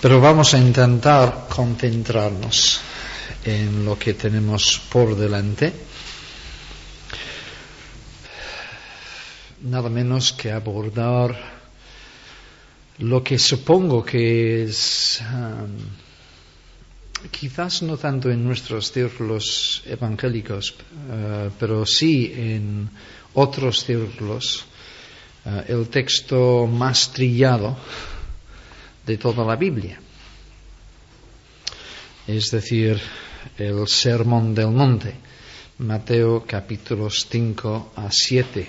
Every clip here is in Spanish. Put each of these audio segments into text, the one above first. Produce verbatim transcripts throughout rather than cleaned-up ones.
Pero vamos a intentar concentrarnos en lo que tenemos por delante. Nada menos que abordar lo que supongo que es, um, quizás no tanto en nuestros círculos evangélicos, uh, pero sí en otros círculos, uh, el texto más trillado de toda la Biblia. Es decir, el Sermón del Monte, Mateo capítulos cinco a siete.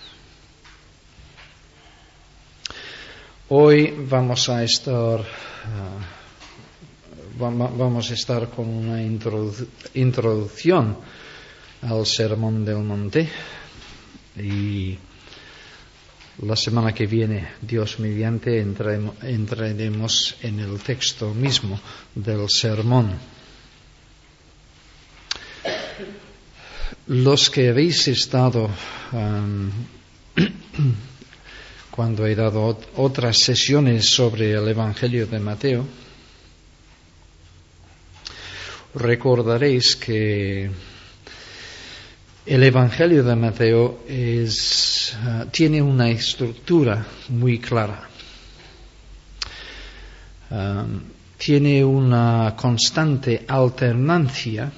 Hoy vamos a estar uh, vamos a estar con una introdu- introducción al Sermón del Monte, y la semana que viene, Dios mediante, entraremos, entraremos en el texto mismo del sermón. Los que habéis estado um, cuando he dado ot- otras sesiones sobre el Evangelio de Mateo, recordaréis que el Evangelio de Mateo es, uh, tiene una estructura muy clara. Um, tiene una constante alternancia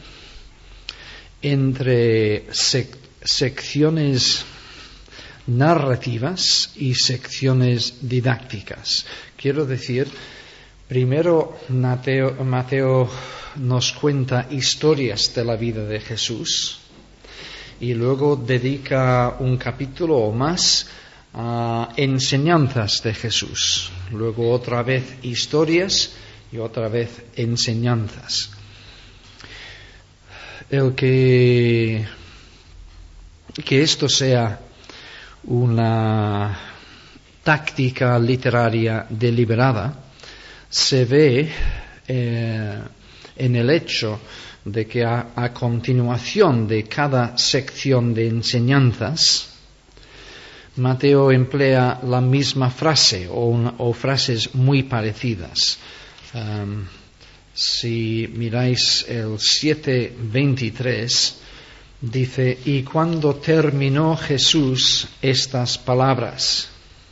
entre sec- secciones narrativas y secciones didácticas. Quiero decir, primero Mateo, Mateo nos cuenta historias de la vida de Jesús, y luego dedica un capítulo o más a enseñanzas de Jesús. Luego otra vez historias y otra vez enseñanzas. El que, que esto sea una táctica literaria deliberada se ve eh, en el hecho de que a, a continuación de cada sección de enseñanzas, Mateo emplea la misma frase o, una, o frases muy parecidas. Um, si miráis el siete veintitrés, dice: y cuando terminó Jesús estas palabras.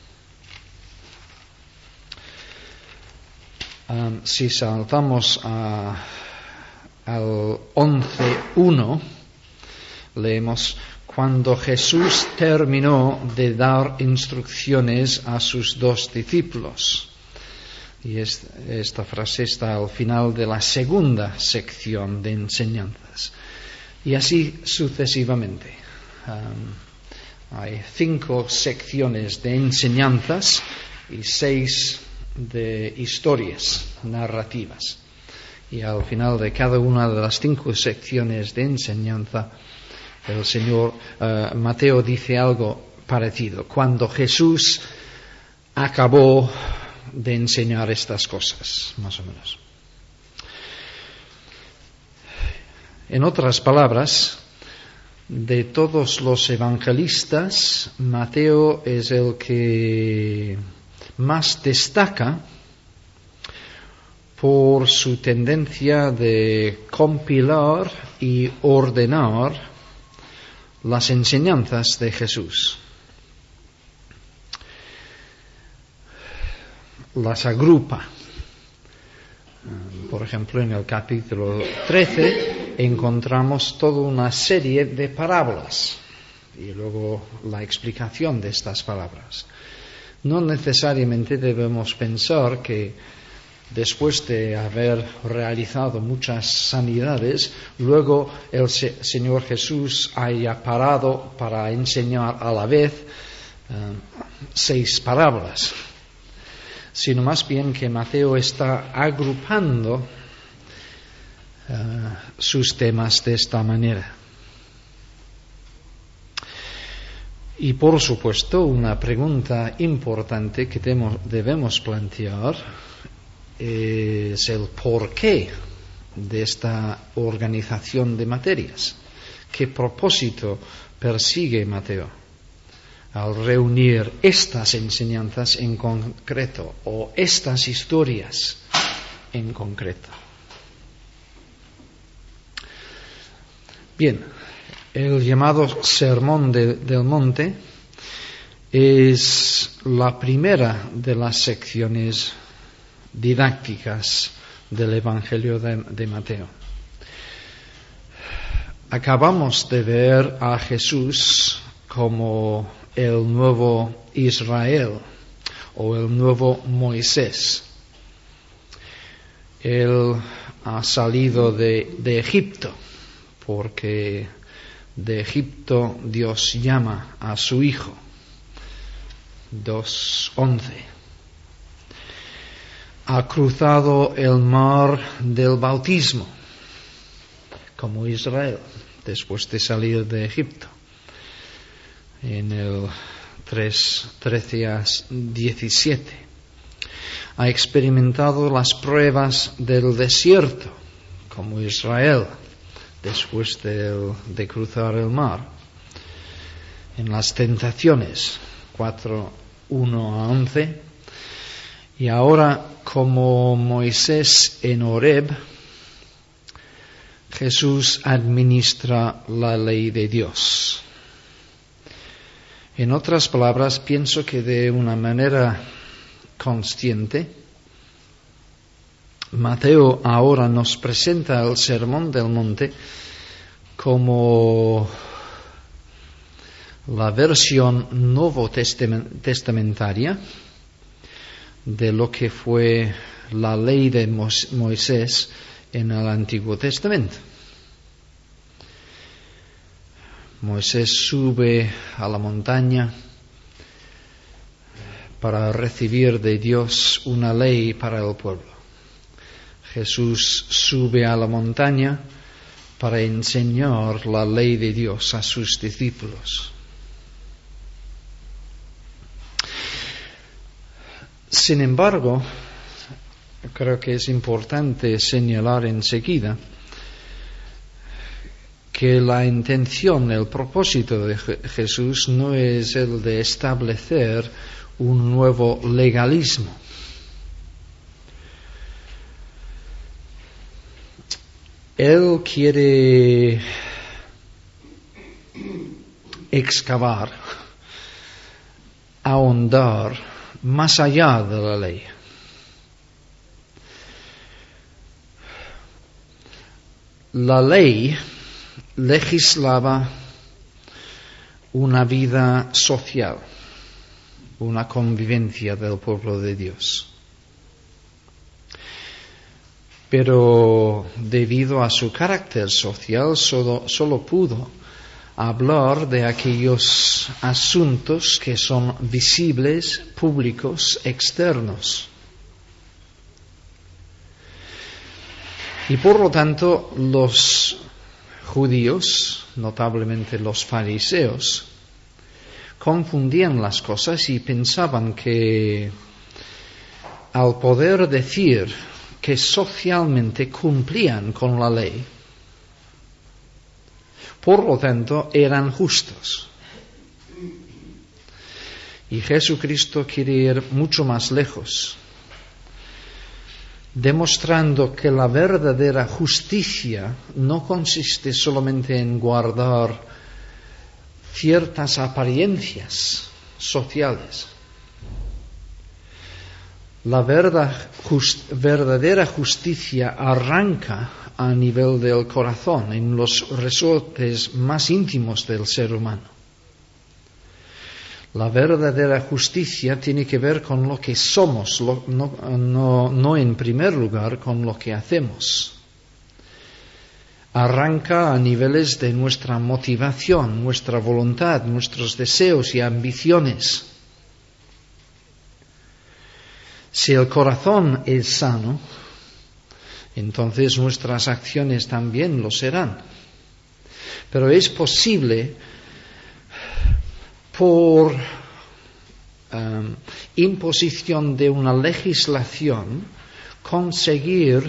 Um, si saltamos a al once uno, leemos: cuando Jesús terminó de dar instrucciones a sus dos discípulos. Y esta, esta frase está al final de la segunda sección de enseñanzas. Y así sucesivamente. Um, hay cinco secciones de enseñanzas y seis de historias narrativas. Y al final de cada una de las cinco secciones de enseñanza, el Señor uh, Mateo dice algo parecido. Cuando Jesús acabó de enseñar estas cosas, más o menos. En otras palabras, de todos los evangelistas, Mateo es el que más destaca por su tendencia de compilar y ordenar las enseñanzas de Jesús. Las agrupa. Por ejemplo, en el capítulo trece encontramos toda una serie de parábolas y luego la explicación de estas palabras. No necesariamente debemos pensar que después de haber realizado muchas sanidades, luego el se- Señor Jesús haya parado para enseñar a la vez uh, seis parábolas, sino más bien que Mateo está agrupando uh, sus temas de esta manera. Y por supuesto, una pregunta importante que demo- debemos plantear es el porqué de esta organización de materias. ¿Qué propósito persigue Mateo al reunir estas enseñanzas en concreto o estas historias en concreto. Bien, el llamado Sermón de, del Monte es la primera de las secciones didácticas del Evangelio de, de Mateo. Acabamos de ver a Jesús como el nuevo Israel o el nuevo Moisés. Él ha salido de, de Egipto porque de Egipto Dios llama a su Hijo. dos once. Ha cruzado el mar del bautismo como Israel después de salir de Egipto. En el tres trece a diecisiete. Ha experimentado las pruebas del desierto como Israel después de, de cruzar el mar. En las tentaciones cuatro uno a once. Y ahora como Moisés en Horeb, Jesús administra la ley de Dios. En otras palabras, pienso que de una manera consciente, Mateo ahora nos presenta el Sermón del Monte como la versión nuevo testamentaria de lo que fue la ley de Moisés en el Antiguo Testamento. Moisés sube a la montaña para recibir de Dios una ley para el pueblo. Jesús sube a la montaña para enseñar la ley de Dios a sus discípulos. Sin embargo, creo que es importante señalar enseguida que la intención, el propósito de Jesús no es el de establecer un nuevo legalismo. Él quiere excavar, ahondar más allá de la ley. La ley legislaba una vida social, una convivencia del pueblo de Dios. Pero debido a su carácter social, solo, solo pudo hablar de aquellos asuntos que son visibles, públicos, externos. Y por lo tanto, los judíos, notablemente los fariseos, confundían las cosas y pensaban que al poder decir que socialmente cumplían con la ley, por lo tanto eran justos. Y Jesucristo quiere ir mucho más lejos, demostrando que la verdadera justicia no consiste solamente en guardar ciertas apariencias sociales. La verdad, just, verdadera justicia arranca a nivel del corazón, en los resortes más íntimos del ser humano. La verdadera justicia tiene que ver con lo que somos, lo, no, no, no en primer lugar con lo que hacemos. Arranca a niveles de nuestra motivación, nuestra voluntad, nuestros deseos y ambiciones. Si el corazón es sano, entonces nuestras acciones también lo serán. Pero es posible, por um, imposición de una legislación, conseguir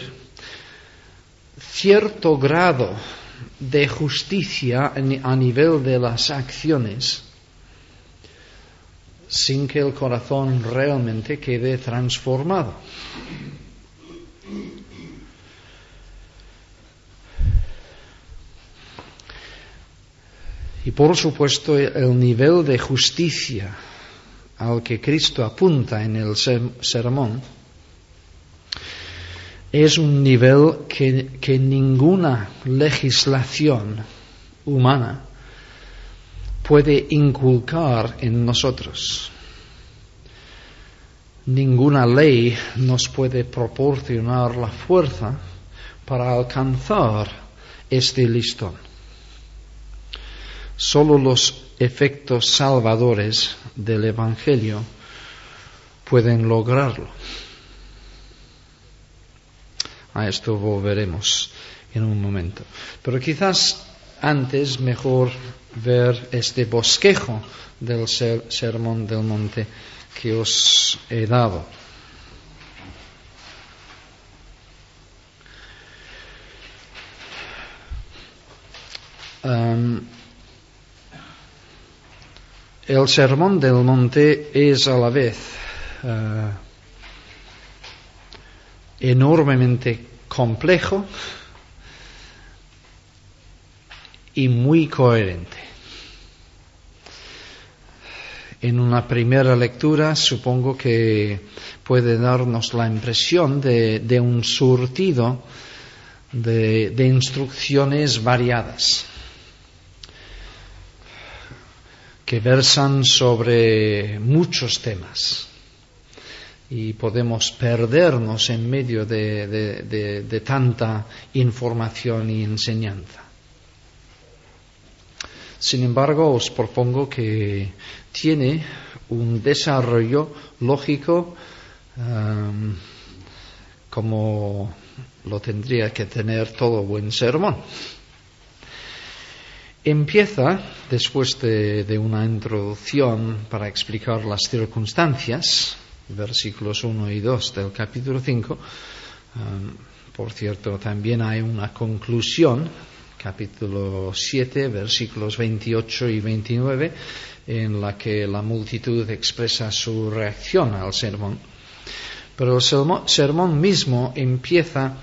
cierto grado de justicia a nivel de las acciones, sin que el corazón realmente quede transformado. Y por supuesto el nivel de justicia al que Cristo apunta en el sermón es un nivel que, que ninguna legislación humana puede inculcar en nosotros. Ninguna ley nos puede proporcionar la fuerza para alcanzar este listón. Solo los efectos salvadores del Evangelio pueden lograrlo. A esto volveremos en un momento. Pero quizás antes mejor ver este bosquejo del ser, Sermón del Monte que os he dado. Um, el Sermón del Monte es a la vez uh, enormemente complejo y muy coherente. En una primera lectura supongo que puede darnos la impresión de, de un surtido de, de instrucciones variadas que versan sobre muchos temas y podemos perdernos en medio de, de, de, de tanta información y enseñanza. Sin embargo, os propongo que tiene un desarrollo lógico um, como lo tendría que tener todo buen sermón. Empieza, después de, de una introducción para explicar las circunstancias, versículos uno y dos del capítulo cinco, um, por cierto, también hay una conclusión, capítulo siete, versículos veintiocho y veintinueve, en la que la multitud expresa su reacción al sermón. Pero el sermón, sermón mismo empieza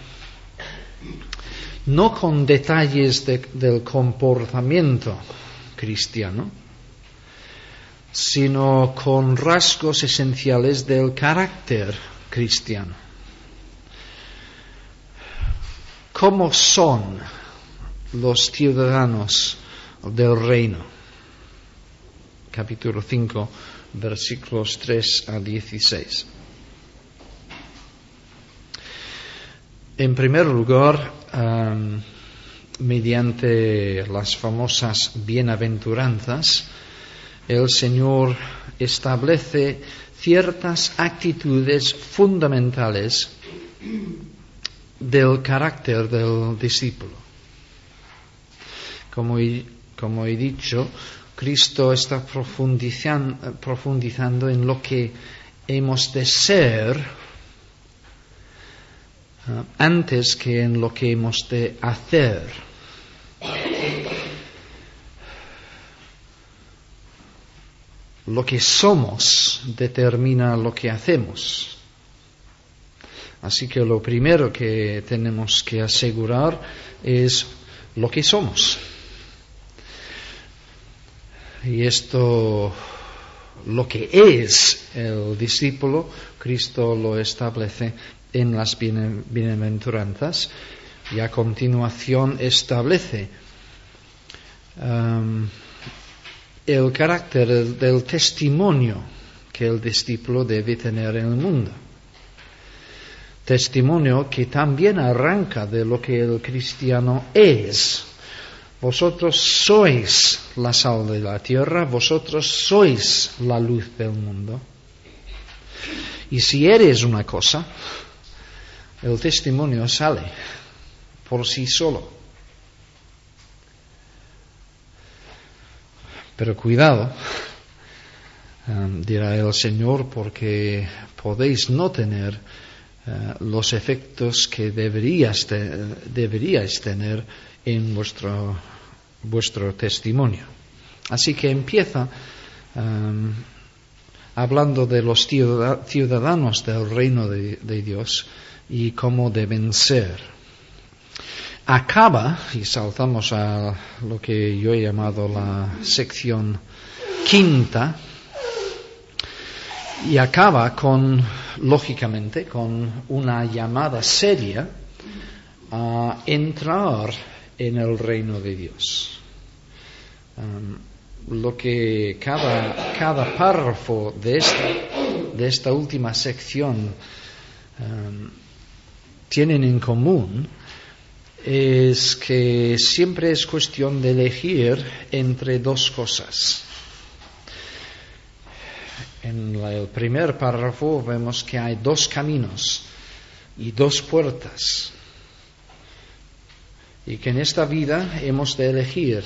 no con detalles de, del comportamiento cristiano, sino con rasgos esenciales del carácter cristiano. ¿Cómo son los ciudadanos del reino? Capítulo cinco, versículos tres a dieciséis. En primer lugar, um, mediante las famosas bienaventuranzas, el Señor establece ciertas actitudes fundamentales del carácter del discípulo. Como he, como he dicho, Cristo está profundizando, profundizando en lo que hemos de ser uh, antes que en lo que hemos de hacer. Lo que somos determina lo que hacemos. Así que lo primero que tenemos que asegurar es lo que somos. Y esto, lo que es el discípulo, Cristo lo establece en las bienaventuranzas y a continuación establece um, el carácter del, del testimonio que el discípulo debe tener en el mundo. Testimonio que también arranca de lo que el cristiano es. Vosotros sois la sal de la tierra, vosotros sois la luz del mundo. Y si eres una cosa, el testimonio sale por sí solo. Pero cuidado, um, dirá el Señor, porque podéis no tener uh, los efectos que deberíais, te, deberíais tener en vuestro, vuestro testimonio. Así que empieza um, hablando de los ciudadanos del reino de, de Dios y cómo deben ser. acaba, y saltamos a lo que yo he llamado la sección quinta, y acaba con, lógicamente, con una llamada seria a entrar en el reino de Dios. Um, lo que cada, cada párrafo de esta, de esta última sección um, tienen en común es que siempre es cuestión de elegir entre dos cosas. En la, el primer párrafo vemos que hay dos caminos y dos puertas, y que en esta vida hemos de elegir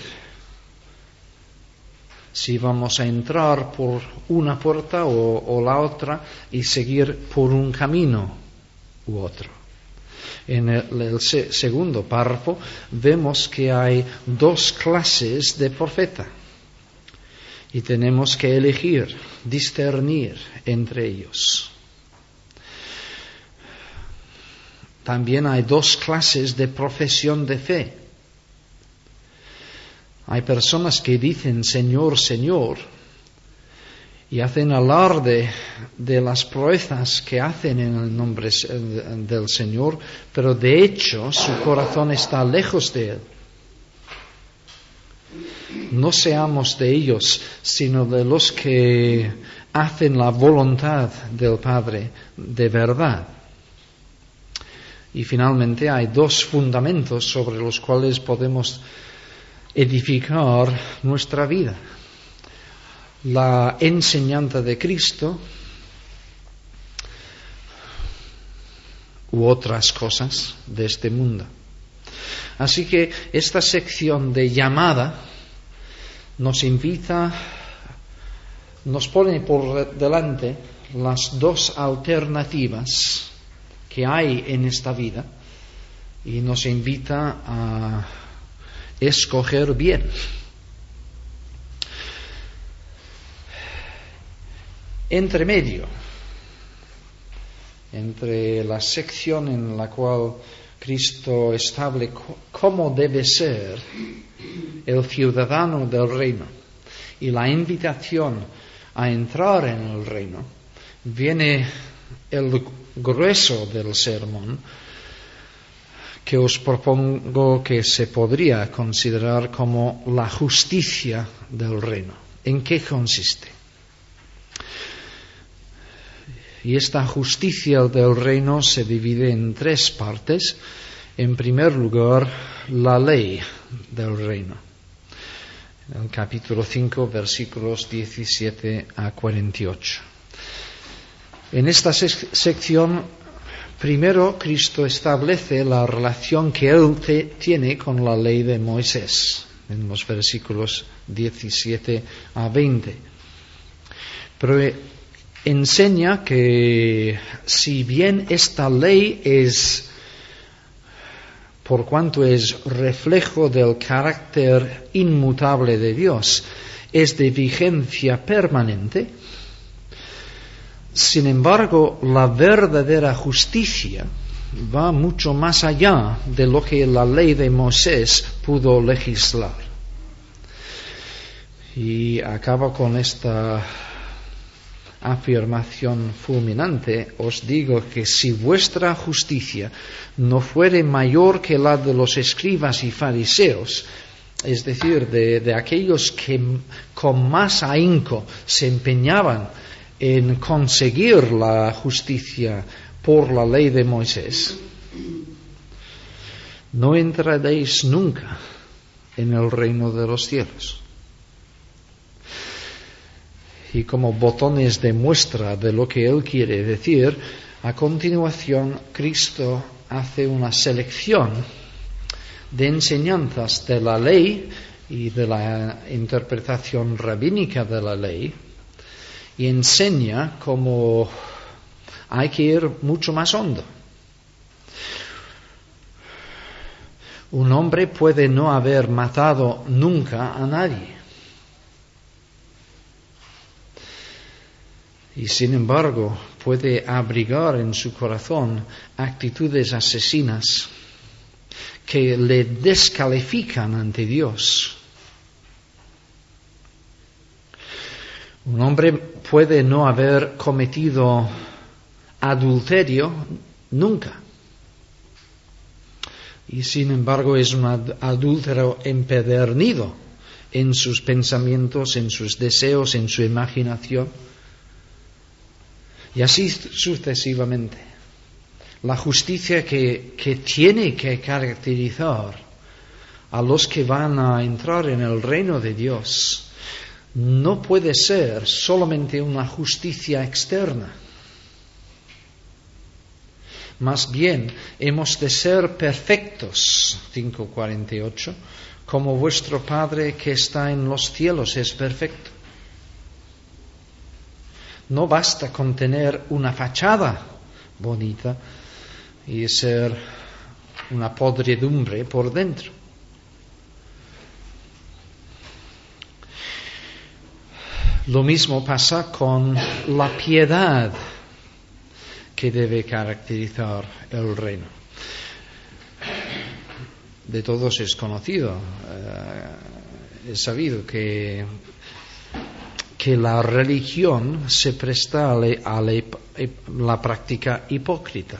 si vamos a entrar por una puerta o, o la otra y seguir por un camino u otro. En el, el se, segundo párrafo vemos que hay dos clases de profeta y tenemos que elegir, discernir entre ellos. También hay dos clases de profesión de fe. Hay personas que dicen Señor, Señor, y hacen alarde de las proezas que hacen en el nombre del Señor, pero de hecho su corazón está lejos de Él. No seamos de ellos, sino de los que hacen la voluntad del Padre de verdad. Y finalmente hay dos fundamentos sobre los cuales podemos edificar nuestra vida: la enseñanza de Cristo u otras cosas de este mundo. Así que esta sección de llamada nos invita, nos pone por delante las dos alternativas que hay en esta vida y nos invita a escoger bien. Entre medio, entre la sección en la cual Cristo establece cómo debe ser el ciudadano del reino y la invitación a entrar en el reino, viene el grueso del sermón, que os propongo que se podría considerar como la justicia del reino. ¿En qué consiste? Y esta justicia del reino se divide en tres partes. En primer lugar, la ley del reino. En el capítulo cinco, versículos diecisiete a cuarenta y ocho. En esta sec- sección, primero Cristo establece la relación que Él te- tiene con la ley de Moisés, en los versículos diecisiete a veinte. Pero enseña que si bien esta ley es, por cuanto es reflejo del carácter inmutable de Dios, es de vigencia permanente, sin embargo, la verdadera justicia va mucho más allá de lo que la ley de Moisés pudo legislar. Y acabo con esta afirmación fulminante: os digo que si vuestra justicia no fuere mayor que la de los escribas y fariseos, es decir, de, de aquellos que con más ahínco se empeñaban en conseguir la justicia por la ley de Moisés, no entraréis nunca en el reino de los cielos. Y como botones de muestra de lo que Él quiere decir, a continuación Cristo hace una selección de enseñanzas de la ley y de la interpretación rabínica de la ley, y enseña cómo hay que ir mucho más hondo. Un hombre puede no haber matado nunca a nadie, y sin embargo puede abrigar en su corazón actitudes asesinas que le descalifican ante Dios. Un hombre puede no haber cometido adulterio nunca. Y sin embargo es un adúltero empedernido en sus pensamientos, en sus deseos, en su imaginación. Y así sucesivamente. La justicia que, que tiene que caracterizar a los que van a entrar en el reino de Dios no puede ser solamente una justicia externa. Más bien, hemos de ser perfectos, cinco cuarenta y ocho, como vuestro Padre que está en los cielos es perfecto. No basta con tener una fachada bonita y ser una podredumbre por dentro. Lo mismo pasa con la piedad que debe caracterizar el reino. De todos es conocido, eh, es sabido que, que la religión se presta a, le, a le, la práctica hipócrita.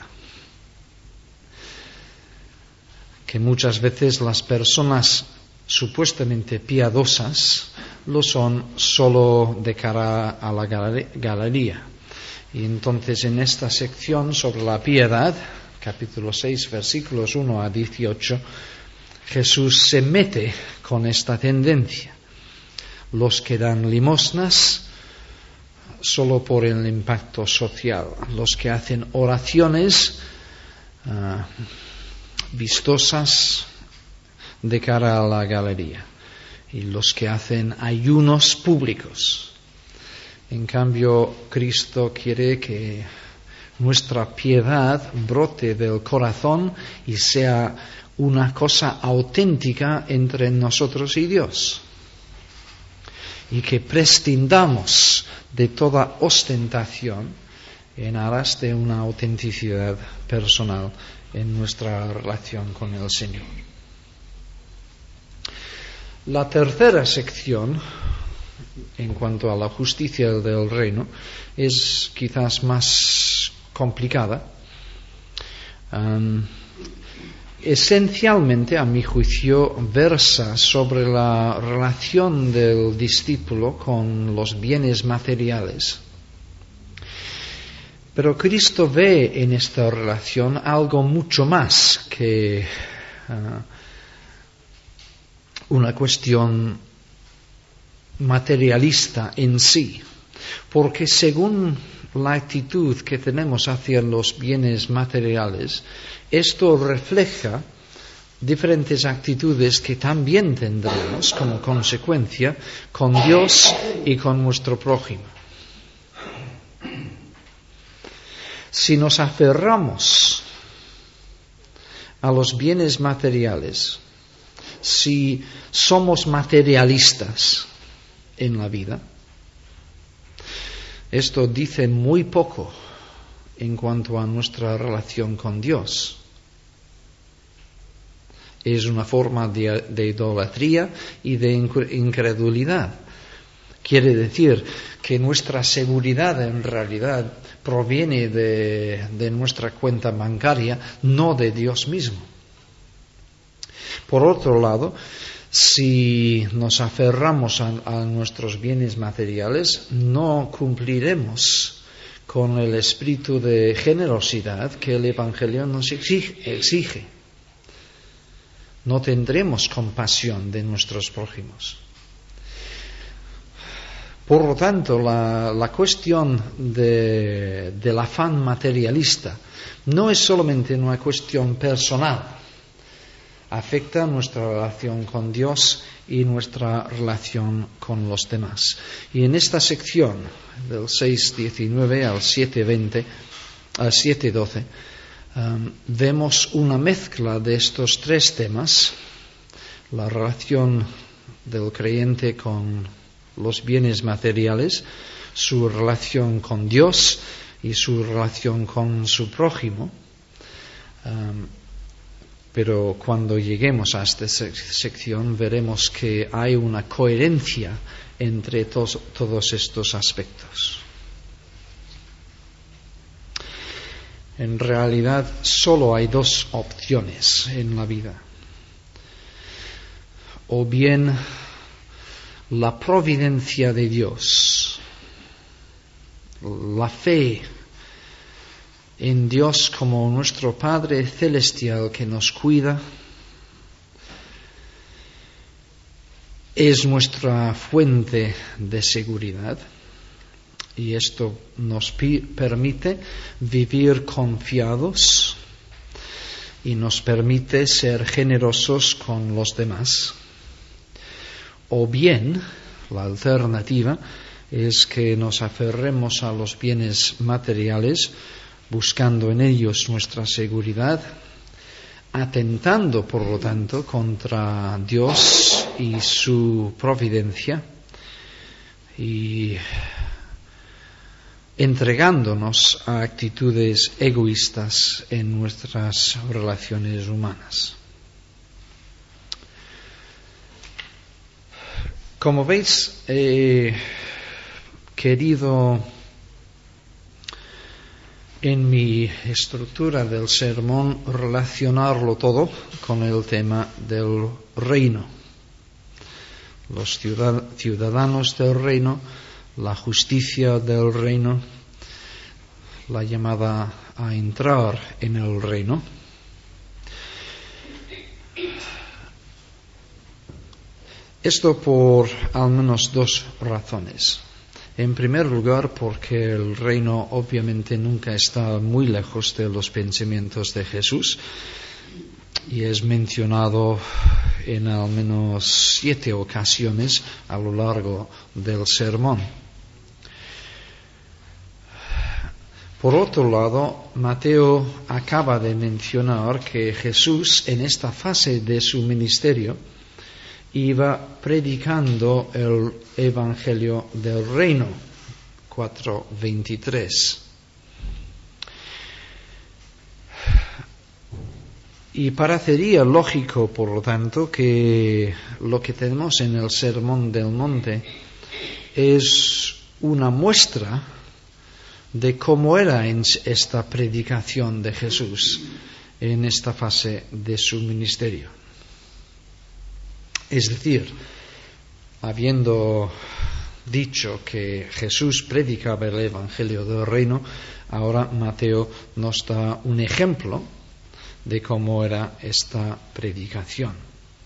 Que muchas veces las personas supuestamente piadosas lo son solo de cara a la galería. Y entonces en esta sección sobre la piedad, capítulo seis, versículos uno a dieciocho, Jesús se mete con esta tendencia. Los que dan limosnas solo por el impacto social, los que hacen oraciones uh, vistosas de cara a la galería, y los que hacen ayunos públicos. En cambio, Cristo quiere que nuestra piedad brote del corazón y sea una cosa auténtica entre nosotros y Dios. Y que prescindamos de toda ostentación en aras de una autenticidad personal en nuestra relación con el Señor. La tercera sección, en cuanto a la justicia del reino, es quizás más complicada. Um, esencialmente, a mi juicio, versa sobre la relación del discípulo con los bienes materiales. Pero Cristo ve en esta relación algo mucho más que uh, una cuestión materialista en sí, porque según la actitud que tenemos hacia los bienes materiales, esto refleja diferentes actitudes que también tendremos como consecuencia con Dios y con nuestro prójimo. Si nos aferramos a los bienes materiales, si somos materialistas en la vida, esto dice muy poco en cuanto a nuestra relación con Dios. Es una forma de, de idolatría y de incredulidad. Quiere decir que nuestra seguridad en realidad proviene de, de nuestra cuenta bancaria, no de Dios mismo. Por otro lado, si nos aferramos a, a nuestros bienes materiales, no cumpliremos con el espíritu de generosidad que el Evangelio nos exige. exige. No tendremos compasión de nuestros prójimos. Por lo tanto, la, la cuestión de, del afán materialista no es solamente una cuestión personal. Afecta nuestra relación con Dios y nuestra relación con los demás. Y en esta sección, del seis diecinueve al siete veinte, al siete doce, um, vemos una mezcla de estos tres temas: la relación del creyente con los bienes materiales, su relación con Dios y su relación con su prójimo. Um, Pero cuando lleguemos a esta sec- sección veremos que hay una coherencia entre tos- todos estos aspectos. En realidad solo hay dos opciones en la vida. O bien la providencia de Dios, la fe en Dios como nuestro Padre Celestial que nos cuida, es nuestra fuente de seguridad. Y esto nos pi- permite vivir confiados y nos permite ser generosos con los demás. O bien, la alternativa es que nos aferremos a los bienes materiales, buscando en ellos nuestra seguridad, atentando, por lo tanto, contra Dios y su providencia, y entregándonos a actitudes egoístas en nuestras relaciones humanas. Como veis, he querido en mi estructura del sermón relacionarlo todo con el tema del reino. Los ciudadanos del reino, la justicia del reino, la llamada a entrar en el reino. Esto por al menos dos razones. En primer lugar, porque el reino obviamente nunca está muy lejos de los pensamientos de Jesús y es mencionado en al menos siete ocasiones a lo largo del sermón. Por otro lado, Mateo acaba de mencionar que Jesús en esta fase de su ministerio iba predicando el Evangelio del Reino, cuatro veintitrés. Y parecería lógico, por lo tanto, que lo que tenemos en el Sermón del Monte es una muestra de cómo era en esta predicación de Jesús en esta fase de su ministerio. Es decir, habiendo dicho que Jesús predicaba el Evangelio del Reino, ahora Mateo nos da un ejemplo de cómo era esta predicación.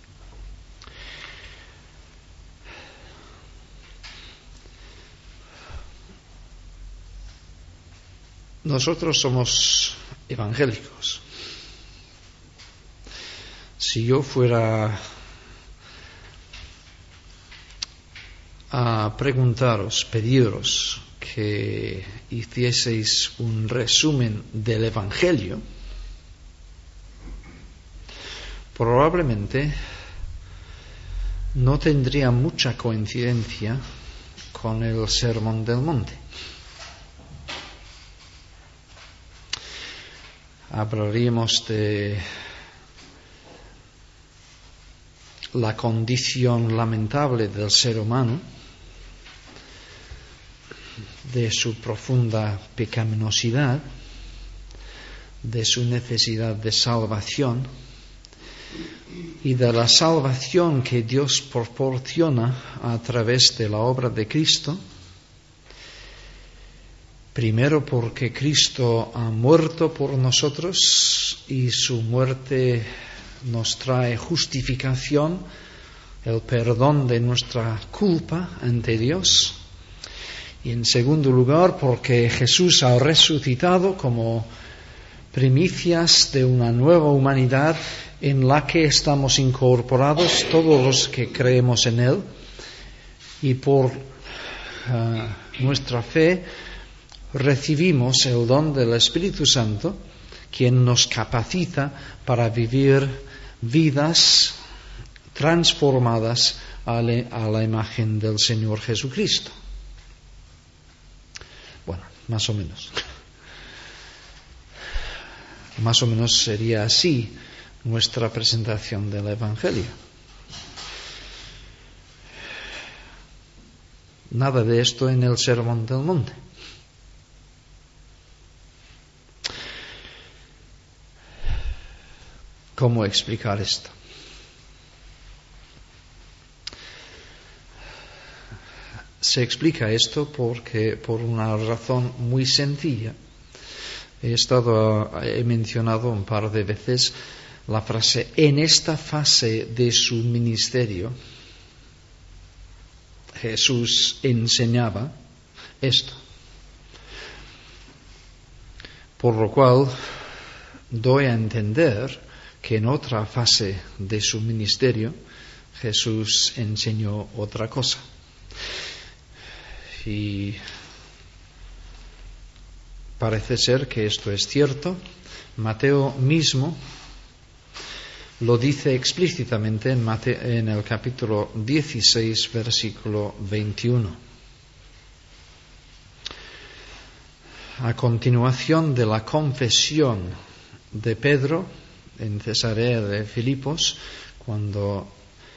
Nosotros somos evangélicos. Si yo fuera a preguntaros, pediros que hicieseis un resumen del Evangelio, probablemente no tendría mucha coincidencia con el Sermón del Monte. Hablaríamos de la condición lamentable del ser humano, de su profunda pecaminosidad, de su necesidad de salvación y de la salvación que Dios proporciona a través de la obra de Cristo. Primero porque Cristo ha muerto por nosotros y su muerte nos trae justificación, el perdón de nuestra culpa ante Dios. Y en segundo lugar porque Jesús ha resucitado como primicias de una nueva humanidad en la que estamos incorporados todos los que creemos en Él, y por uh, nuestra fe recibimos el don del Espíritu Santo, quien nos capacita para vivir vidas transformadas a la, a la imagen del Señor Jesucristo. Bueno, más o menos. Más o menos sería así nuestra presentación del Evangelio. Nada de esto en el Sermón del Monte. ¿Cómo explicar esto? Se explica esto porque, por una razón muy sencilla, he estado, he mencionado un par de veces la frase, en esta fase de su ministerio, Jesús enseñaba esto. Por lo cual, doy a entender que en otra fase de su ministerio, Jesús enseñó otra cosa. Y parece ser que esto es cierto. Mateo mismo lo dice explícitamente en, Mateo, en el capítulo dieciséis, versículo veintiuno. A continuación de la confesión de Pedro en Cesarea de Filipos, cuando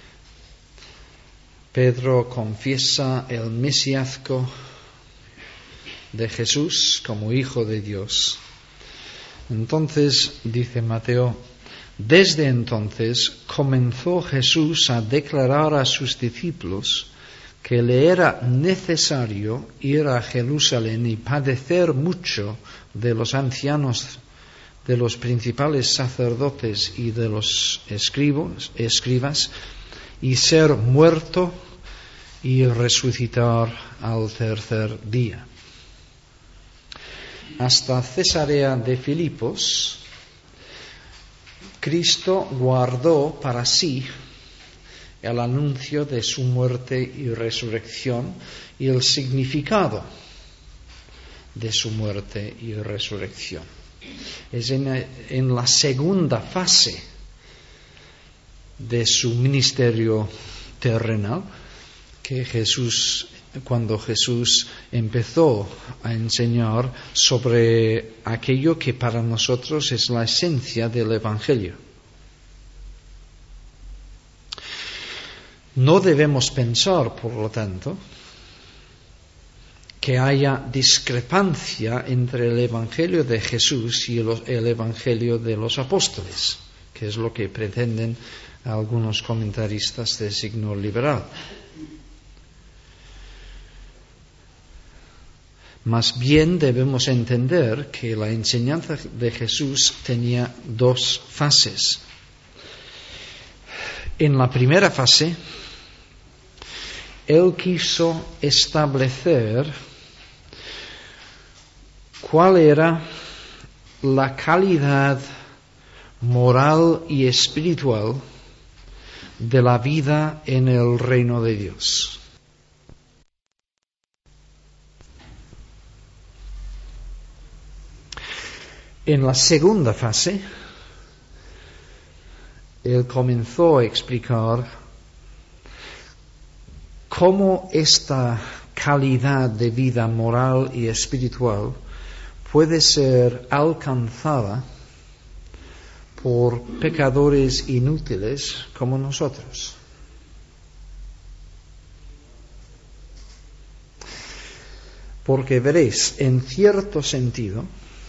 Pedro confiesa el mesiazgo de Jesús como Hijo de Dios. Entonces, dice Mateo, desde entonces comenzó Jesús a declarar a sus discípulos que le era necesario ir a Jerusalén y padecer mucho de los ancianos, de los principales sacerdotes y de los escribos, escribas, y ser muerto y resucitar al tercer día. Hasta Cesarea de Filipos, Cristo guardó para sí el anuncio de su muerte y resurrección y el significado de su muerte y resurrección. Es en, en la segunda fase de su ministerio terrenal que Jesús, cuando Jesús empezó a enseñar sobre aquello que para nosotros es la esencia del Evangelio. No debemos pensar, por lo tanto, que haya discrepancia entre el Evangelio de Jesús y el, el Evangelio de los apóstoles, que es lo que pretenden algunos comentaristas de signo liberal. Más bien debemos entender que la enseñanza de Jesús tenía dos fases. En la primera fase, Él quiso establecer cuál era la calidad moral y espiritual de la vida en el reino de Dios. En la segunda fase, Él comenzó a explicar cómo esta calidad de vida moral y espiritual puede ser alcanzada por pecadores inútiles como nosotros. Porque veréis, en cierto sentido,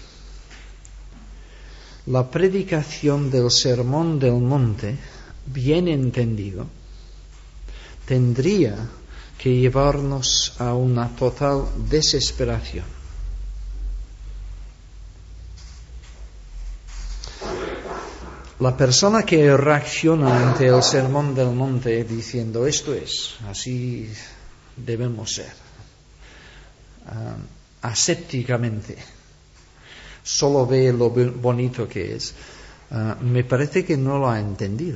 la predicación del Sermón del Monte, bien entendido, tendría que llevarnos a una total desesperación. La persona que reacciona ante el Sermón del Monte diciendo esto es, así debemos ser, uh, asépticamente, solo ve lo bonito que es, uh, me parece que no lo ha entendido.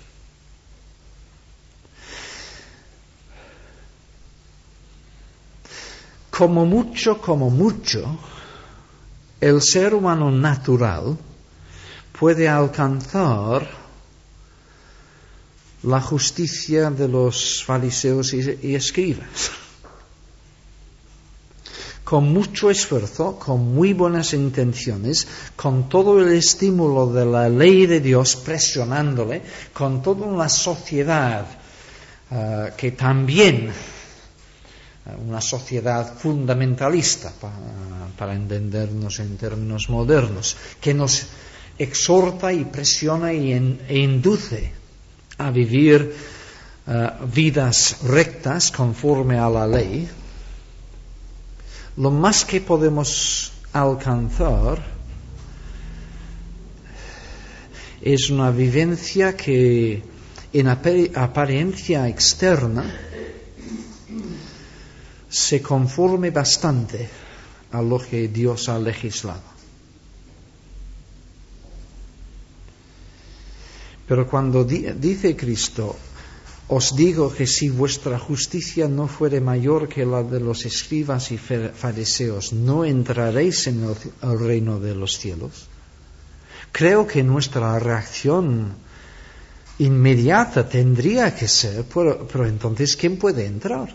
Como mucho, como mucho, el ser humano natural puede alcanzar la justicia de los fariseos y, y escribas. con mucho esfuerzo, con muy buenas intenciones, con todo el estímulo de la ley de Dios presionándole, con toda una sociedad uh, que también, uh, una sociedad fundamentalista, pa, uh, para entendernos en términos modernos, que nos exhorta y presiona y en, e induce a vivir uh, vidas rectas conforme a la ley. Lo más que podemos alcanzar es una vivencia que en apariencia externa se conforme bastante a lo que Dios ha legislado. Pero cuando di- dice Cristo, os digo que si vuestra justicia no fuere mayor que la de los escribas y fariseos, no entraréis en el, el reino de los cielos. Creo que nuestra reacción inmediata tendría que ser, pero, pero entonces, ¿quién puede entrar?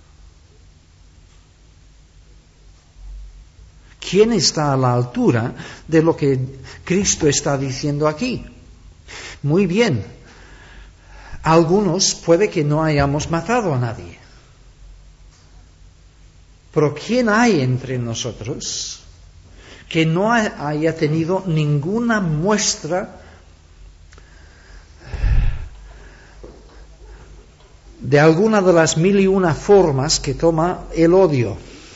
¿Quién está a la altura de lo que Cristo está diciendo aquí? Muy bien. Algunos puede que no hayamos matado a nadie. Pero ¿quién hay entre nosotros que no haya tenido ninguna muestra de alguna de las mil y una formas que toma el odio?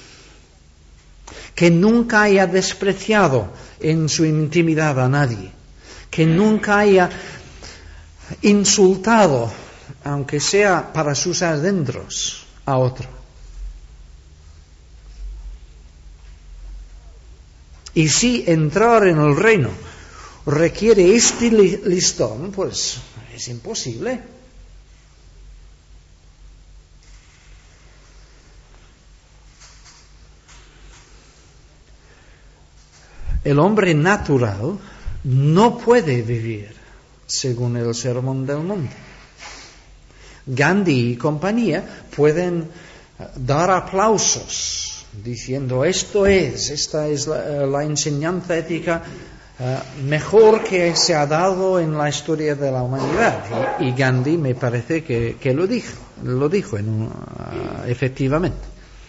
Que nunca haya despreciado en su intimidad a nadie. Que nunca haya insultado, aunque sea para sus adentros, a otro. Y si entrar en el reino requiere este listón, pues es imposible. El hombre natural no puede vivir según el Sermón del Monte. Gandhi y compañía pueden dar aplausos diciendo esto es, esta es la, la enseñanza ética uh, mejor que se ha dado en la historia de la humanidad. Y, y Gandhi me parece que, que lo dijo, lo dijo en un, uh, efectivamente.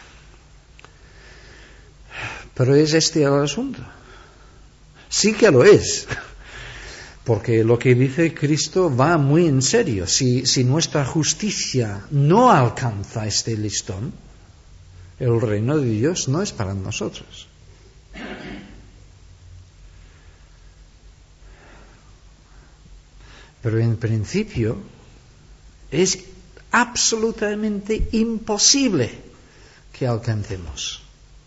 Pero ¿es este el asunto? Sí que lo es. Porque lo que dice Cristo va muy en serio. Si, si nuestra justicia no alcanza este listón, el reino de Dios no es para nosotros. Pero en principio es absolutamente imposible que alcancemos.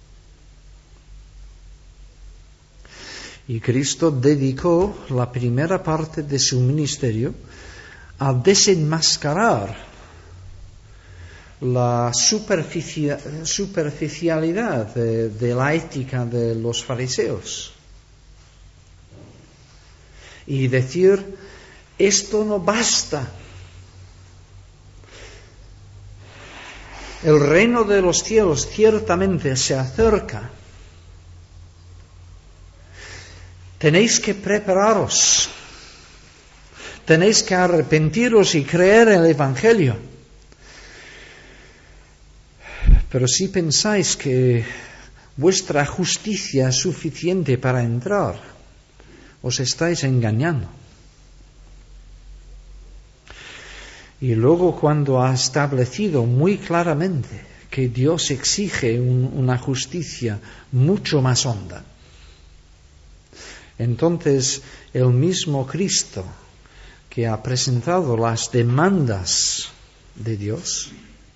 Y Cristo dedicó la primera parte de su ministerio a desenmascarar la superficia- superficialidad de, de la ética de los fariseos. Y decir, esto no basta. El reino de los cielos ciertamente se acerca. Tenéis que prepararos, tenéis que arrepentiros y creer en el Evangelio. Pero si pensáis que vuestra justicia es suficiente para entrar, os estáis engañando. Y luego, cuando ha establecido muy claramente que Dios exige un, una justicia mucho más honda, entonces el mismo Cristo que ha presentado las demandas de Dios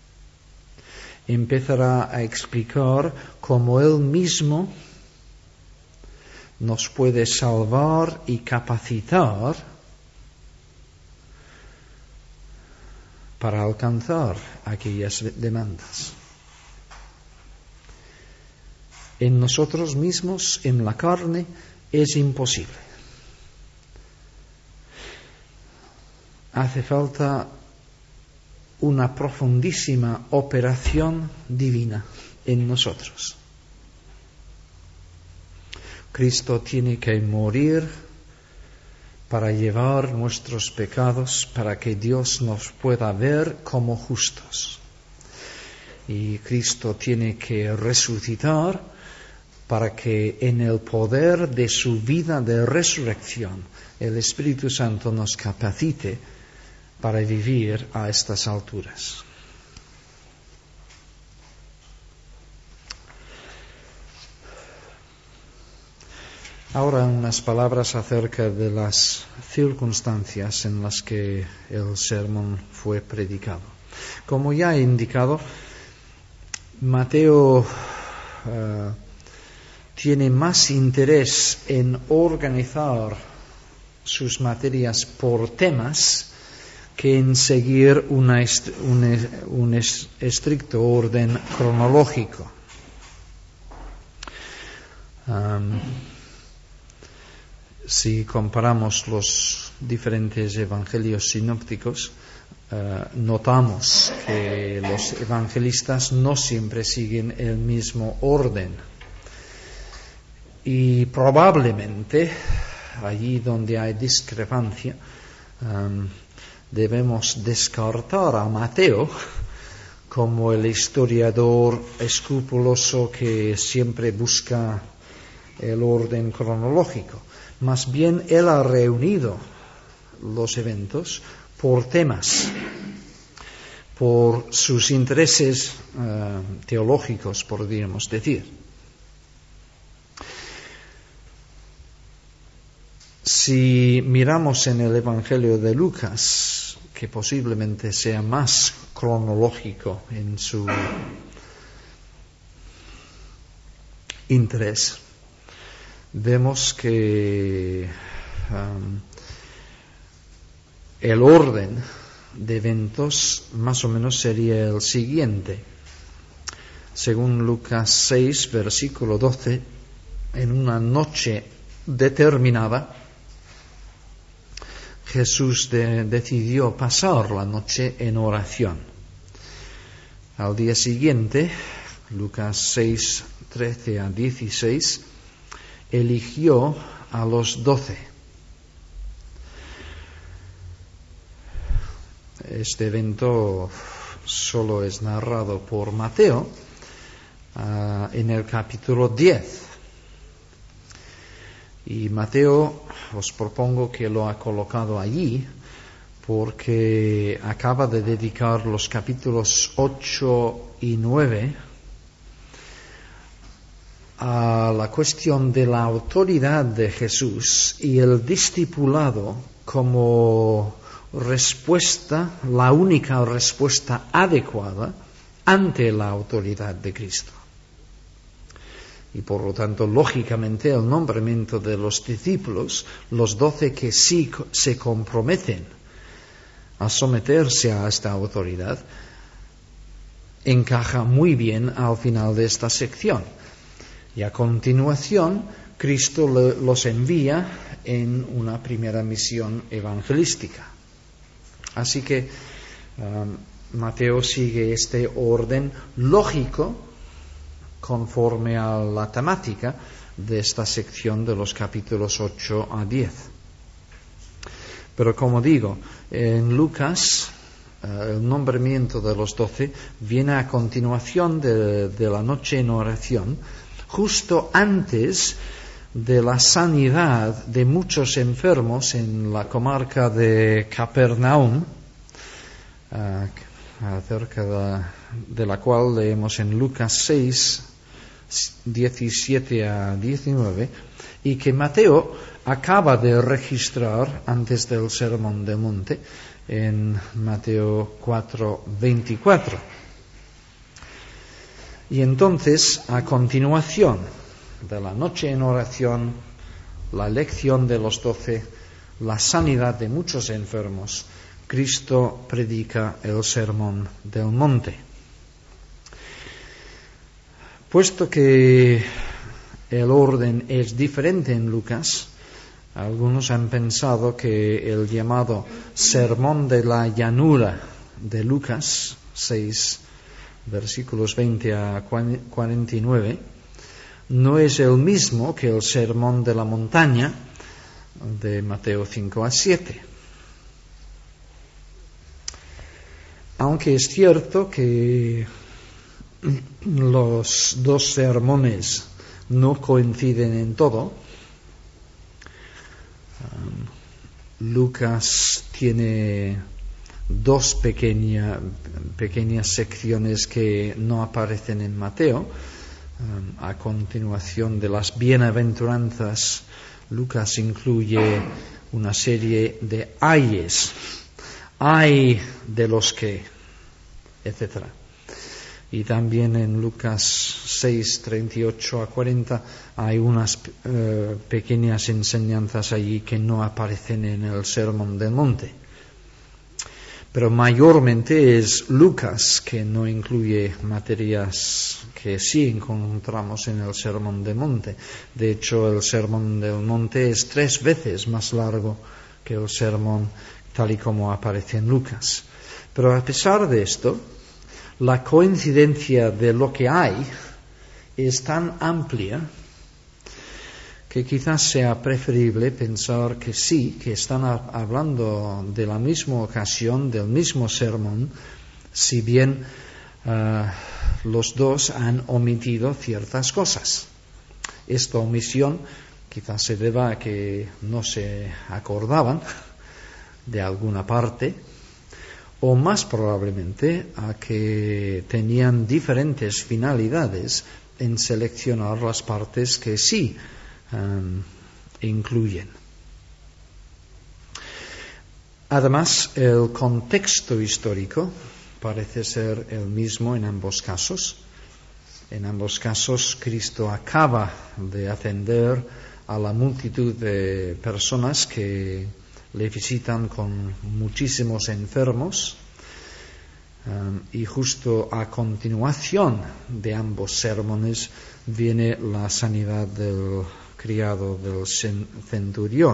empezará a explicar cómo Él mismo nos puede salvar y capacitar para alcanzar aquellas demandas. En nosotros mismos, en la carne, es imposible. Hace falta una profundísima operación divina en nosotros. Cristo tiene que morir para llevar nuestros pecados, para que Dios nos pueda ver como justos. Y Cristo tiene que resucitar para que en el poder de su vida de resurrección el Espíritu Santo nos capacite para vivir a estas alturas. Ahora unas palabras acerca de las circunstancias en las que el sermón fue predicado. Como ya he indicado, Mateo uh, tiene más interés en organizar sus materias por temas que en seguir una est- un, un es- estricto orden cronológico. Um, Si comparamos los diferentes evangelios sinópticos, eh, notamos que los evangelistas no siempre siguen el mismo orden. Y probablemente, allí donde hay discrepancia, um, debemos descartar a Mateo como el historiador escrupuloso que siempre busca el orden cronológico. Más bien, él ha reunido los eventos por temas, por sus intereses uh, teológicos, podríamos decir. Si miramos en el Evangelio de Lucas, que posiblemente sea más cronológico en su interés, vemos que um, el orden de eventos más o menos sería el siguiente. Según Lucas seis, versículo doce, en una noche determinada, Jesús de, decidió pasar la noche en oración. Al día siguiente, Lucas seis, trece a dieciséis, eligió a los doce. Este evento solo es narrado por Mateo uh, en el capítulo diez. Y Mateo os propongo que lo ha colocado allí porque acaba de dedicar los capítulos ocho y nueve a la cuestión de la autoridad de Jesús y el discipulado como respuesta, la única respuesta adecuada ante la autoridad de Cristo. Y por lo tanto, lógicamente, el nombramiento de los discípulos, los doce que sí se comprometen a someterse a esta autoridad, encaja muy bien al final de esta sección. Y a continuación, Cristo los envía en una primera misión evangelística. Así que um, Mateo sigue este orden lógico conforme a la temática de esta sección de los capítulos ocho a diez. Pero como digo, en Lucas uh, el nombramiento de los doce viene a continuación de, de la noche en oración, justo antes de la sanidad de muchos enfermos en la comarca de Capernaum, uh, acerca de, de la cual leemos en Lucas seis, diecisiete a diecinueve, y que Mateo acaba de registrar antes del Sermón del Monte en Mateo cuatro, veinticuatro. Y entonces, a continuación de la noche en oración, la elección de los doce, la sanidad de muchos enfermos, Cristo predica el Sermón del Monte. Puesto que el orden es diferente en Lucas, algunos han pensado que el llamado Sermón de la Llanura de Lucas seis, versículos veinte a cuarenta y nueve, no es el mismo que el sermón de la montaña de Mateo cinco a siete. Aunque es cierto que los dos sermones no coinciden en todo, um, Lucas tiene dos pequeña, pequeñas secciones que no aparecen en Mateo. Um, a continuación de las bienaventuranzas, Lucas incluye una serie de ayes, ay de los que, etcétera. Y también en Lucas seis, treinta y ocho a cuarenta hay unas uh, pequeñas enseñanzas allí que no aparecen en el Sermón del Monte. Pero mayormente es Lucas que no incluye materias que sí encontramos en el Sermón del Monte. De hecho, el Sermón del Monte es tres veces más largo que el sermón tal y como aparece en Lucas. Pero a pesar de esto, la coincidencia de lo que hay es tan amplia que quizás sea preferible pensar que sí, que están hablando de la misma ocasión, del mismo sermón, si bien uh, los dos han omitido ciertas cosas. Esta omisión quizás se deba a que no se acordaban de alguna parte, o más probablemente a que tenían diferentes finalidades en seleccionar las partes que sí um, incluyen. Además, el contexto histórico parece ser el mismo en ambos casos. En ambos casos, Cristo acaba de atender a la multitud de personas que le visitan con muchísimos enfermos, um, y justo a continuación de ambos sermones viene la sanidad del criado del centurión.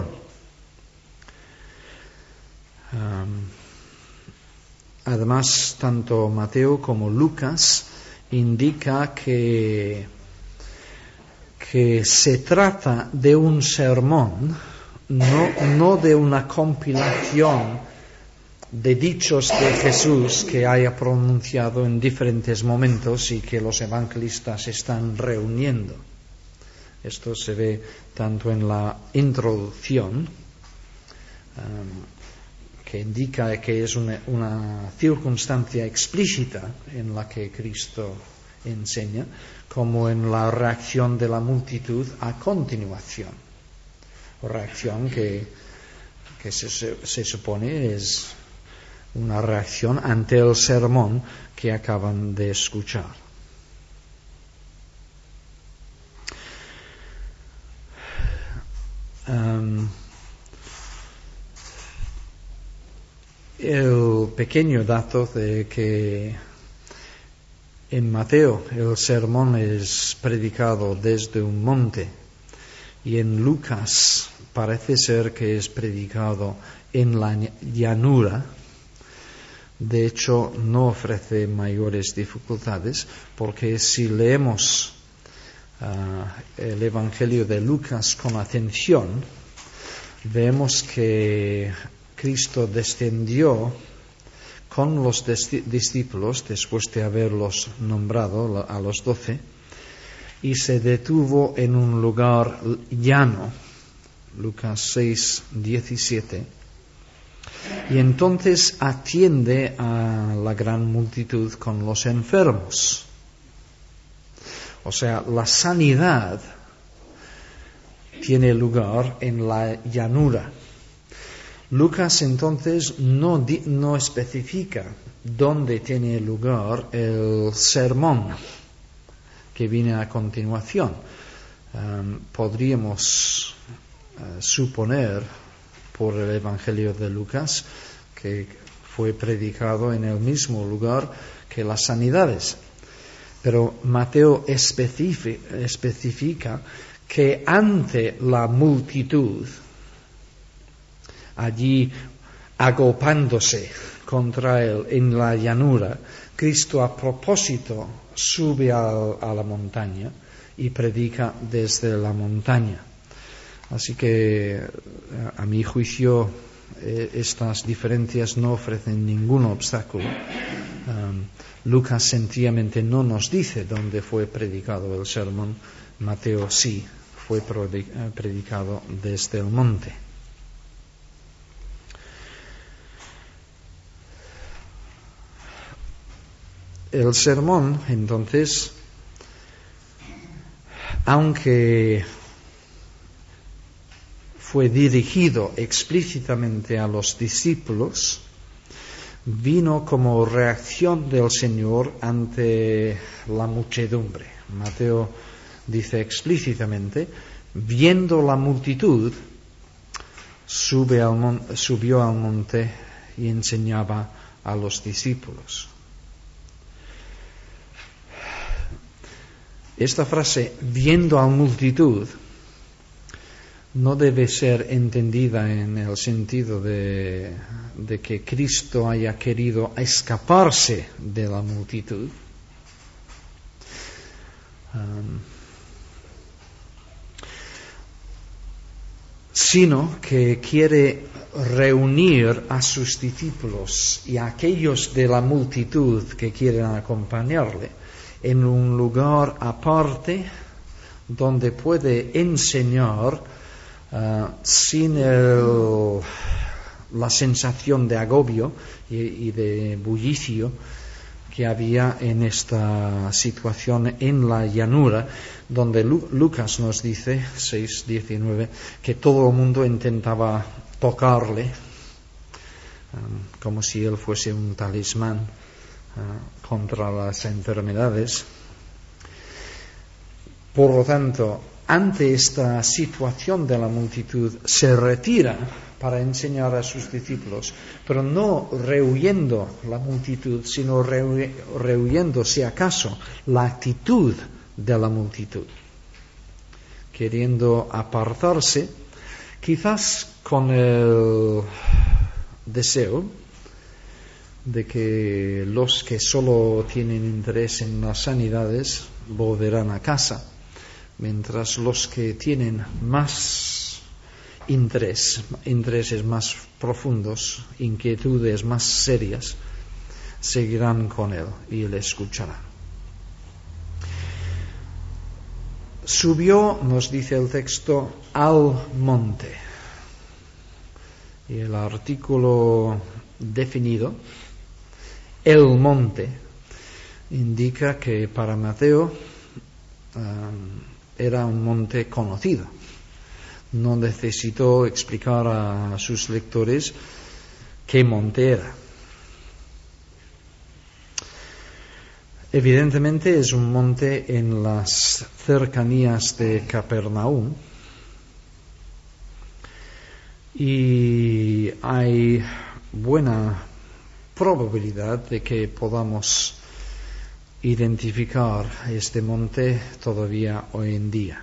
Um, además, tanto Mateo como Lucas indica que, que se trata de un sermón, No, no de una compilación de dichos de Jesús que haya pronunciado en diferentes momentos y que los evangelistas están reuniendo. Esto se ve tanto en la introducción, um, que indica que es una, una circunstancia explícita en la que Cristo enseña, como en la reacción de la multitud a continuación. Reacción que, que se, se supone es una reacción ante el sermón que acaban de escuchar. Um, el pequeño dato de que en Mateo el sermón es predicado desde un monte, y en Lucas parece ser que es predicado en la llanura. De hecho, no ofrece mayores dificultades, porque si leemos uh, el Evangelio de Lucas con atención, vemos que Cristo descendió con los discípulos después de haberlos nombrado a los doce, y se detuvo en un lugar llano, Lucas seis, diecisiete, y entonces atiende a la gran multitud con los enfermos. O sea, la sanidad tiene lugar en la llanura. Lucas entonces no, di, no especifica dónde tiene lugar el sermón que viene a continuación. Um, podríamos uh, suponer por el Evangelio de Lucas que fue predicado en el mismo lugar que las sanidades. Pero Mateo especifica, especifica que ante la multitud, allí agolpándose contra él en la llanura, Cristo a propósito sube a, a la montaña y predica desde la montaña. Así que, a mi juicio, eh, estas diferencias no ofrecen ningún obstáculo. Um, Lucas sencillamente no nos dice dónde fue predicado el sermón. Mateo sí fue predicado desde el monte. El sermón, entonces, aunque fue dirigido explícitamente a los discípulos, vino como reacción del Señor ante la muchedumbre. Mateo dice explícitamente, viendo la multitud, sube al mon- subió al monte y enseñaba a los discípulos. Esta frase, viendo a la multitud, no debe ser entendida en el sentido de, de que Cristo haya querido escaparse de la multitud, um, sino que quiere reunir a sus discípulos y a aquellos de la multitud que quieren acompañarle en un lugar aparte donde puede enseñar Uh, sin el, la sensación de agobio y, y de bullicio que había en esta situación en la llanura, donde Lu- Lucas nos dice, seis diecinueve, que todo el mundo intentaba tocarle, um, como si él fuese un talismán uh, contra las enfermedades. Por lo tanto, ante esta situación de la multitud, se retira para enseñar a sus discípulos, pero no rehuyendo la multitud, sino rehuyendo, si acaso, la actitud de la multitud, queriendo apartarse, quizás con el deseo de que los que solo tienen interés en las sanidades volverán a casa, mientras los que tienen más interés, intereses más profundos, inquietudes más serias, seguirán con él y le escucharán. Subió, nos dice el texto, al monte. Y el artículo definido, el monte, indica que para Mateo um, era un monte conocido. No necesitó explicar a sus lectores qué monte era. Evidentemente es un monte en las cercanías de Capernaum y hay buena probabilidad de que podamos identificar este monte todavía hoy en día.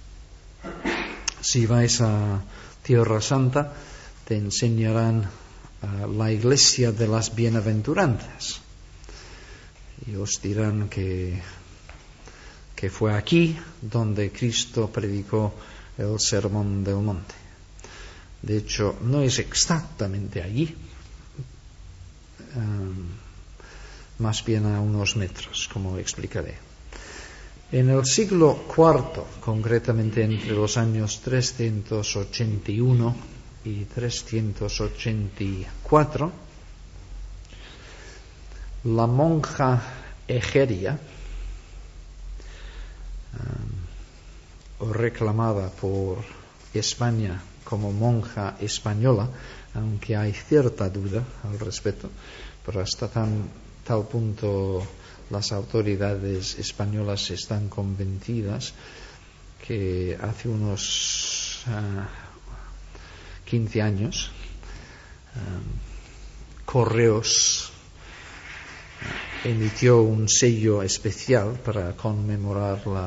Si vais a Tierra Santa, te enseñarán uh, la iglesia de las bienaventuranzas y os dirán que, que fue aquí donde Cristo predicó el sermón del monte. De hecho, no es exactamente allí, um, más bien a unos metros, como explicaré. En el siglo cuarto, concretamente entre los años trescientos ochenta y uno y trescientos ochenta y cuatro, la monja Egeria, um, reclamada por España como monja española, aunque hay cierta duda al respecto, pero hasta tan, tal punto las autoridades españolas están convencidas que hace unos uh, quince años um, Correos emitió un sello especial para conmemorar la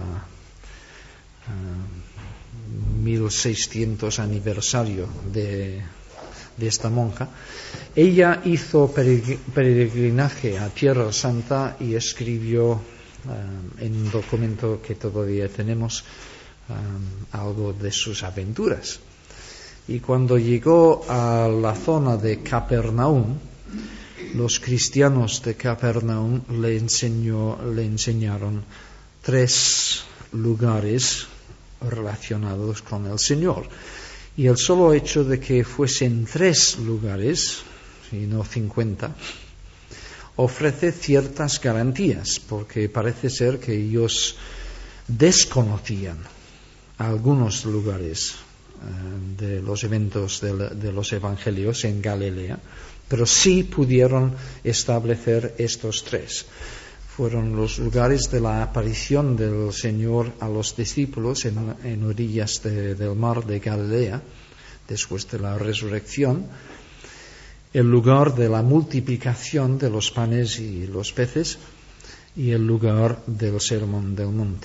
uh, mil seiscientos aniversario de, de esta monja. Ella hizo peregrinaje a Tierra Santa y escribió um, en un documento que todavía tenemos um, algo de sus aventuras. Y cuando llegó a la zona de Capernaum, los cristianos de Capernaum le, enseñó, le enseñaron tres lugares relacionados con el Señor. Y el solo hecho de que fuesen tres lugares, y no cincuenta, ofrece ciertas garantías, porque parece ser que ellos desconocían algunos lugares eh, de los eventos de, la, de los evangelios en Galilea, pero sí pudieron establecer estos tres. Fueron los lugares de la aparición del Señor a los discípulos en, en orillas de, del mar de Galilea, después de la resurrección, el lugar de la multiplicación de los panes y los peces y el lugar del Sermón del Monte.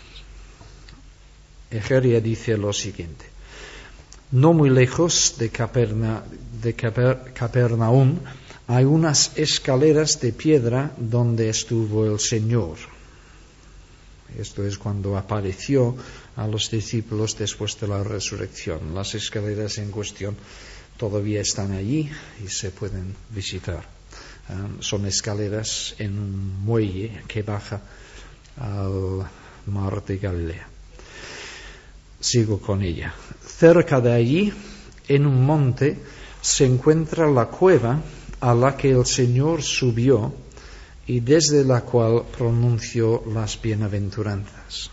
Egeria dice lo siguiente: no muy lejos de, Caperna, de Caper, Capernaum hay unas escaleras de piedra donde estuvo el Señor. Esto es cuando apareció a los discípulos después de la resurrección. Las escaleras en cuestión todavía están allí y se pueden visitar. Um, son escaleras en un muelle que baja al mar de Galilea. Sigo con ella. Cerca de allí, en un monte, se encuentra la cueva a la que el Señor subió y desde la cual pronunció las bienaventuranzas.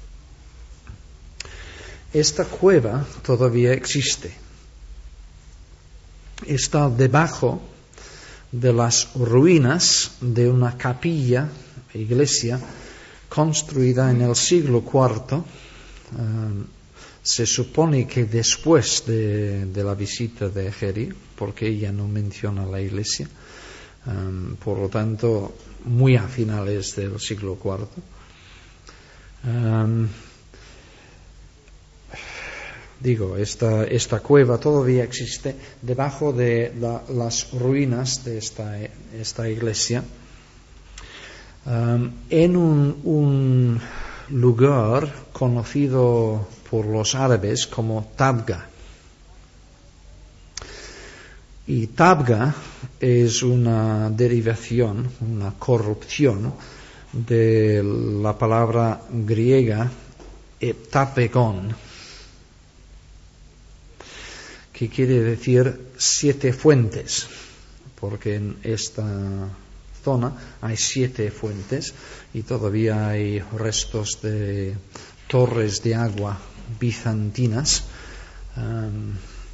Esta cueva todavía existe. Está debajo de las ruinas de una capilla, iglesia, construida en el siglo cuarto. Uh, se supone que después de, de la visita de Egeria, porque ella no menciona la iglesia, um, por lo tanto, muy a finales del siglo cuarto. Um, Digo, esta, esta cueva todavía existe debajo de la, las ruinas de esta, esta iglesia, um, en un, un lugar conocido por los árabes como Tabga. Y Tabga es una derivación, una corrupción de la palabra griega eptapegon, que quiere decir siete fuentes, porque en esta zona hay siete fuentes y todavía hay restos de torres de agua bizantinas um,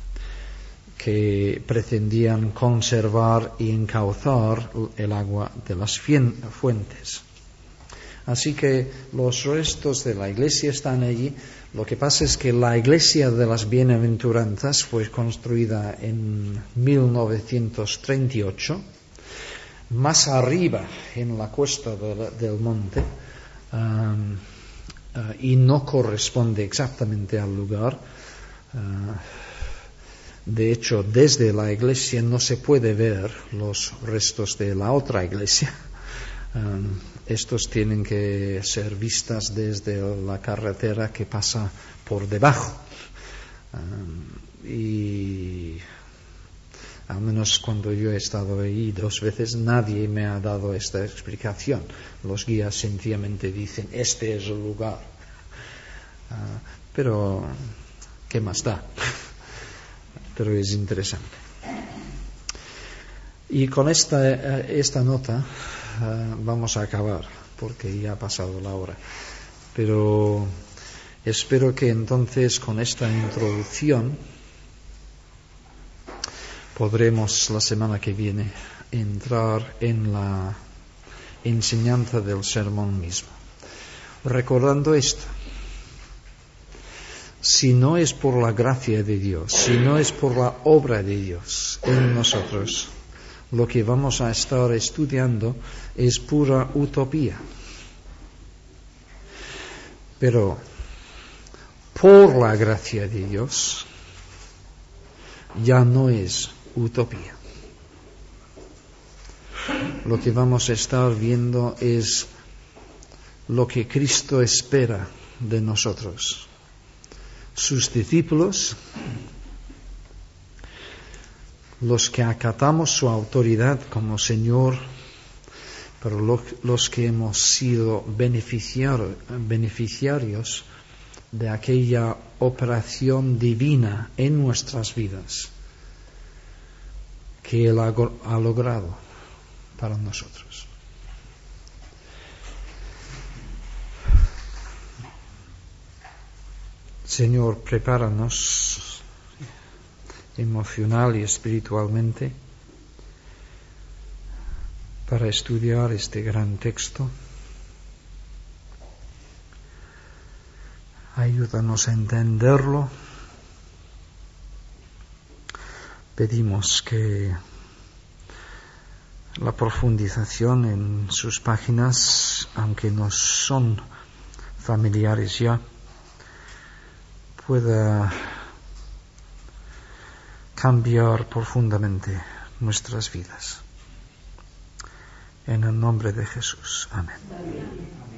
que pretendían conservar y encauzar el agua de las fuentes. Así que los restos de la iglesia están allí. Lo que pasa es que la iglesia de las bienaventuranzas fue construida en mil novecientos treinta y ocho, más arriba en la cuesta de la, del monte, um, uh, y no corresponde exactamente al lugar. Uh, de hecho, desde la iglesia no se puede ver los restos de la otra iglesia. Um, estos tienen que ser vistas desde la carretera que pasa por debajo. Um, y al menos cuando yo he estado ahí dos veces, nadie me ha dado esta explicación. Los guías sencillamente dicen, este es el lugar. Uh, pero, ¿qué más da? Pero es interesante. Y con esta, esta nota Uh, vamos a acabar porque ya ha pasado la hora, pero espero que entonces con esta introducción podremos la semana que viene entrar en la enseñanza del sermón mismo, recordando esto: si no es por la gracia de Dios, si no es por la obra de Dios en nosotros, lo que vamos a estar estudiando es pura utopía. Pero por la gracia de Dios ya no es utopía. Lo que vamos a estar viendo es lo que Cristo espera de nosotros, sus discípulos, los que acatamos su autoridad como Señor, pero lo, los que hemos sido beneficiar, beneficiarios de aquella operación divina en nuestras vidas que Él ha, ha logrado para nosotros. Señor, prepáranos emocional y espiritualmente para estudiar este gran texto. Ayúdanos a entenderlo. Pedimos que la profundización en sus páginas, aunque no son familiares ya, pueda cambiar profundamente nuestras vidas. En el nombre de Jesús. Amén.